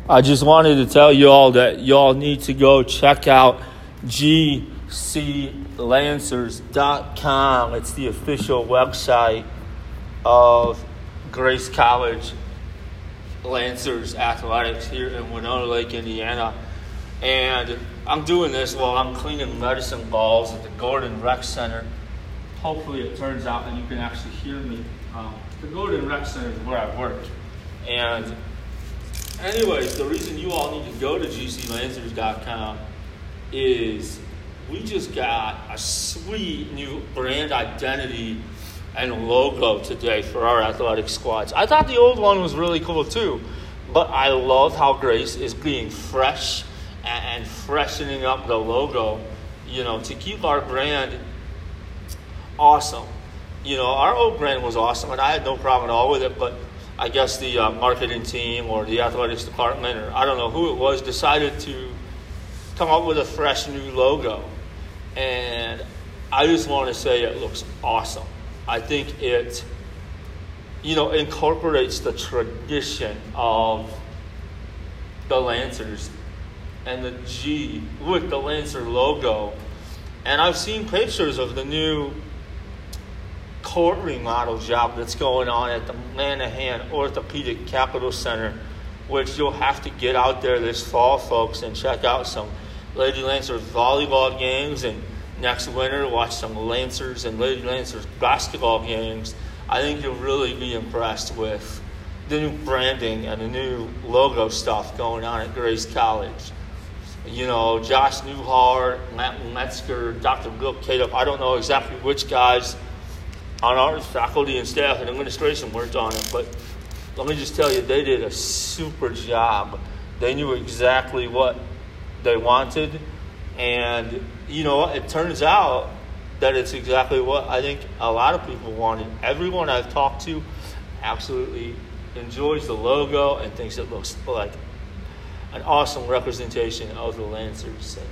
I just wanted to tell you all that y'all need to go check out GCLancers.com. It's the official website of Grace College Lancers Athletics here in Winona Lake, Indiana. And I'm doing this while I'm cleaning medicine balls at the Gordon Rec Center. Hopefully it turns out and you can actually hear me. The Gordon Rec Center is where I work. And anyways, the reason you all need to go to GCLancers.com is we just got a sweet new brand identity and logo today for our athletic squads. I thought the old one was really cool too, but I love how Grace is being fresh and freshening up the logo, to keep our brand awesome. Our old brand was awesome, and I had no problem at all with it, but I guess the marketing team or the athletics department, or I don't know who it was, decided to come up with a fresh new logo. And I just want to say it looks awesome. I think it, incorporates the tradition of the Lancers and the G with the Lancer logo. And I've seen pictures of the new court remodel job that's going on at the Manahan Orthopedic Capital Center, which you'll have to get out there this fall, folks, and check out some Lady Lancers volleyball games, and next winter watch some Lancers and Lady Lancers basketball games. I think you'll really be impressed with the new branding and the new logo stuff going on at Grace College. Josh Newhart, Matt Metzger, Dr. Bill Cato, I don't know exactly which guys on our faculty and staff and administration worked on it, but let me just tell you, they did a super job. They knew exactly what they wanted, and it turns out that it's exactly what I think a lot of people wanted. Everyone I've talked to absolutely enjoys the logo and thinks it looks like an awesome representation of the Lancers. And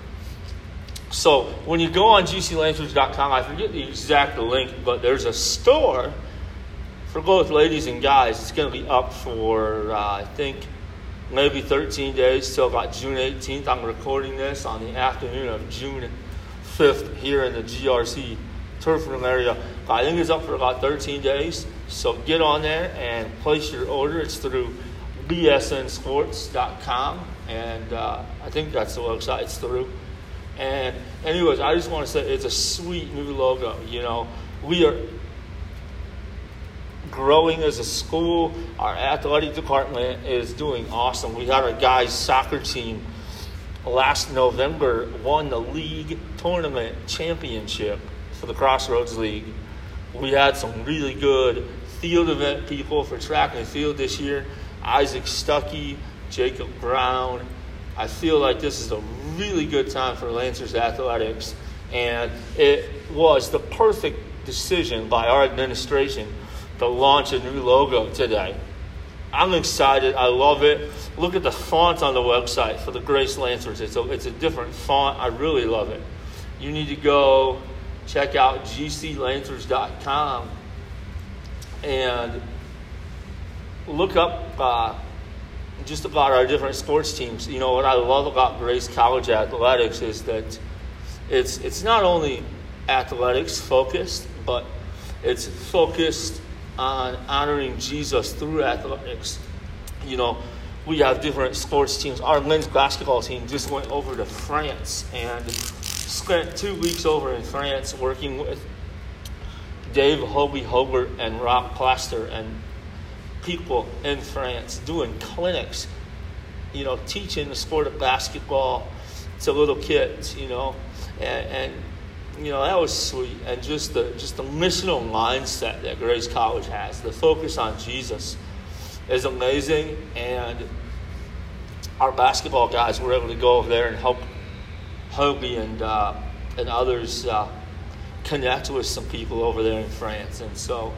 so when you go on GCLancers.com, I forget the exact link, but there's a store for both ladies and guys. It's going to be up for, I think, maybe 13 days till about June 18th. I'm recording this on the afternoon of June 5th here in the GRC turf room area. I think it's up for about 13 days. So get on there and place your order. It's through bsnsports.com, and I think that's the website it's through. And anyways, I just want to say it's a sweet new logo. We are growing as a school. Our athletic department is doing awesome. We had our guys' soccer team last November won the league tournament championship for the Crossroads League. We had some really good field event people for track and field this year. Isaac Stuckey, Jacob Brown. I feel like this is a really good time for Lancers athletics, and it was the perfect decision by our administration to launch a new logo today. I'm excited. I love it. Look at the font on the website for the Grace Lancers. It's a different font. I really love it. You need to go check out GCLancers.com and look up just about our different sports teams. What I love about Grace College Athletics is that it's not only athletics focused, but it's focused on honoring Jesus through athletics. We have different sports teams. Our men's basketball team just went over to France and spent 2 weeks over in France working with Dave Hobie Hobart and Rob Plaster and people in France doing clinics, teaching the sport of basketball to little kids, and that was sweet. And just the missional mindset that Grace College has, the focus on Jesus, is amazing. And our basketball guys were able to go over there and help Hobie and others connect with some people over there in France. And so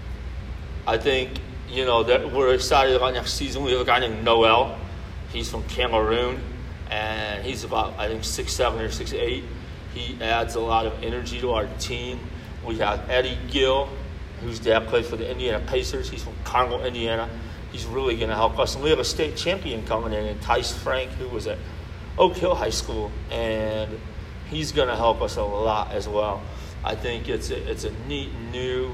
I think that we're excited about next season. We have a guy named Noel. He's from Cameroon, and he's about, I think, 6'7" or 6'8". He adds a lot of energy to our team. We have Eddie Gill, whose dad played for the Indiana Pacers. He's from Carmel, Indiana. he's really going to help us. And we have a state champion coming in Tice Frank, who was at Oak Hill High School, and he's going to help us a lot as well. I think it's a neat new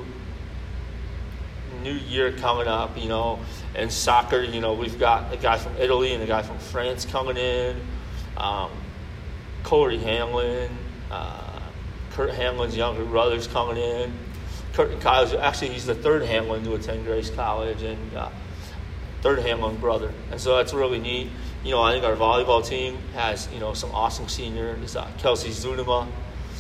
year coming up, and soccer, we've got a guy from Italy and a guy from France coming in, Corey Hanlon, Kurt Hanlon's younger brother's coming in. Kurt and Kyle's, actually he's the third Hanlon to attend Grace College, and third Hanlon brother, and so that's really neat. I think our volleyball team has, some awesome seniors, Kelsey Zunema,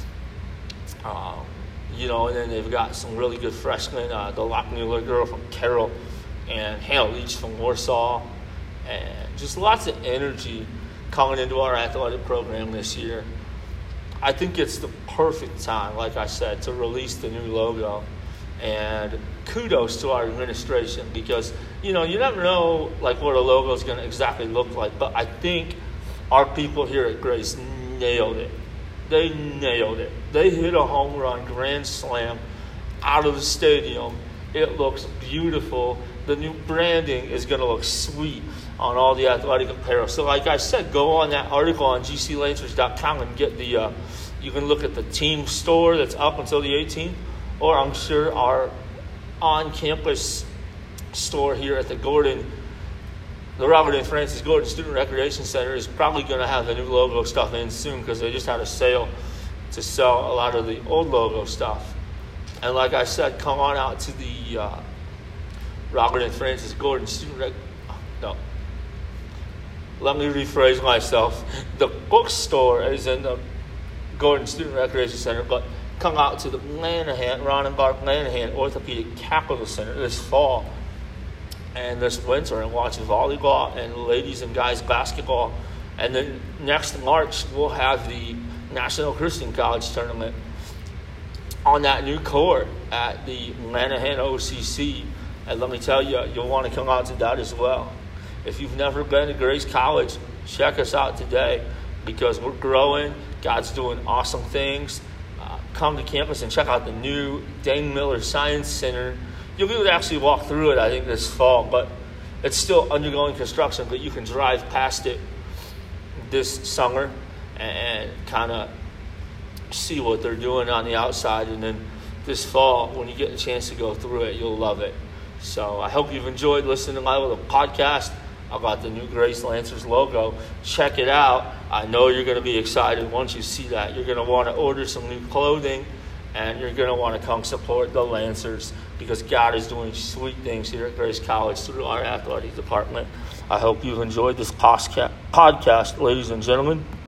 and then they've got some really good freshmen, the Lockmuller girl from Carroll, and Hannah Leach from Warsaw, and just lots of energy coming into our athletic program this year. I think it's the perfect time, like I said, to release the new logo, and kudos to our administration, because you never know what a logo is going to exactly look like, but I think our people here at Grace nailed it. They nailed it. They hit a home run, grand slam, out of the stadium. It looks beautiful. The new branding is going to look sweet on all the athletic apparel. So like I said, go on that article on gclancers.com and get the, you can look at the team store that's up until the 18th, or I'm sure our on-campus store here at the Robert and Francis Gordon Student Recreation Center is probably going to have the new logo stuff in soon, because they just had a sale to sell a lot of the old logo stuff. And like I said, come on out to the Robert and Francis Gordon let me rephrase myself. The bookstore is in the Gordon Student Recreation Center, but come out to the Ron and Barb Lanahan Orthopedic Capital Center this fall and this winter, and watch volleyball and ladies and guys basketball. And then next March, we'll have the National Christian College Tournament on that new court at the Lanahan OCC. And let me tell you, you'll want to come out to that as well. If you've never been to Grace College, check us out today, because we're growing. God's doing awesome things. Come to campus and check out the new Dane Miller Science Center. You'll be able to actually walk through it, I think, this fall, but it's still undergoing construction, but you can drive past it this summer and kind of see what they're doing on the outside. And then this fall, when you get a chance to go through it, you'll love it. So I hope you've enjoyed listening to my little podcast about the new Grace Lancers logo. Check it out. I know you're going to be excited once you see that. You're going to want to order some new clothing, and you're going to want to come support the Lancers, because God is doing sweet things here at Grace College through our athletic department. I hope you've enjoyed this podcast, ladies and gentlemen.